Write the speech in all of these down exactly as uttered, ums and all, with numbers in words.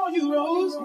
call you Rose,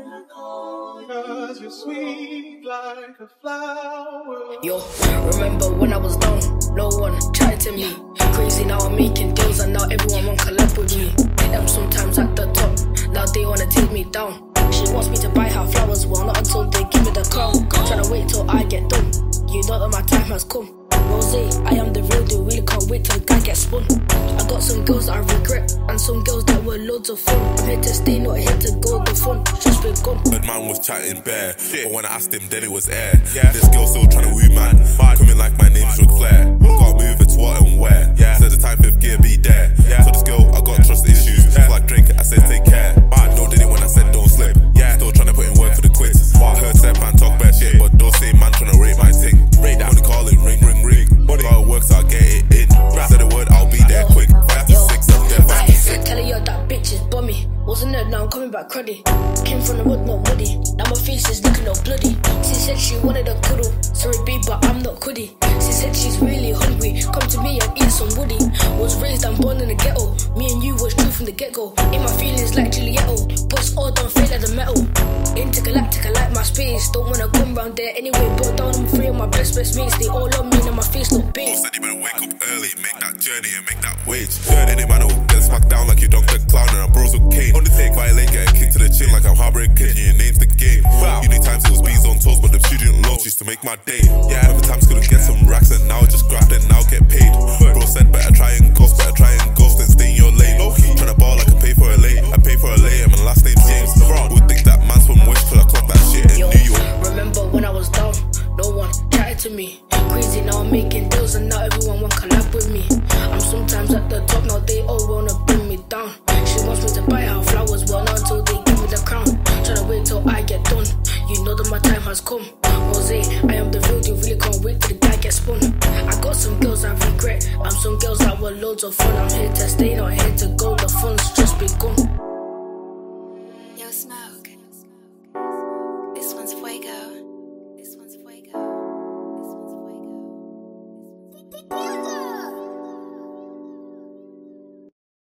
cause you're sweet like a flower. Yo, remember when I was down, no one chatted to me. Crazy now I'm making deals and now everyone want collab with me. Them sometimes at the top, now they wanna take me down. She wants me to buy her flowers, well not until they give me the crown. Tryna wait till I get done, you know that my time has come. Rosé, I am the real deal, really can't wait till the guy gets spun. I got some girls that I regret, and some girls that were loads of fun. I'm here to stay, not here to go, the fun just begun. Good man was chatting bare, but when I asked him then it was air. Yeah. This girl still tryna woo man, coming like my name's Ric Flair. Gotta move it to what and where, yeah. Said the time fifth gear be there, yeah. So this girl, I got trust issues, yeah. So I drink it, I said take care. But no did it when I said don't slip, yeah. Still tryna put in work for the quits. I heard said man talk bad shit, but don't say man tryna rate my thing. Rate that, only call it ring ring ring. Money gotta work so I get it in. Said the word, I'll be there quick. Five to six, I'm there five to six. Tell her yo that bitch is bummy. Wasn't it? Now I'm coming back cruddy. Came from the wood, not woody. Now my face is looking all bloody. She said she wanted a cuddle. Sorry babe, but I'm not goody. She said she's really hungry. Come to me and eat some woody. Was raised and born in the ghetto. Me and you was true from the get-go. In my feelings like Giulietto. Bust all done feel like the metal. Intergalactic, I like my space. Don't wanna come round there anyway. But down I'm free of my best best mates. They all love me and my face look big. Said you better wake up early, make that journey and make that wage. Any man who get smacked down like you don't get clown and I'm bros with cane. On the take, violate, get a kick to the chin like I'm heartbreak kid and your name's the game. Wow. Uni times it was beans on toast, but the student loans used to make my day. Yeah, other times couldn't get some racks and now just grabbed and now get paid. Bro said better try and ghost, better try and ghost and stay in your lane. Tryna ball like I pay for a lane, I pay for a lane and my last name's James. Would think that man's from West till I clock that shit in Yo, New York. Remember when I was down, no one chatted to me. Crazy now I'm making deals and now everyone want collab with me. I'm sometimes at the top, now they all wanna bring me down. She wants me to buy her flowers, well not until they give me the crown. Tryna wait till I get done, you know that my time has come. Rosé, I am the real deal, really can't wait till the guy gets spun. I got some girls I regret, and some girls that were loads of fun. I'm here to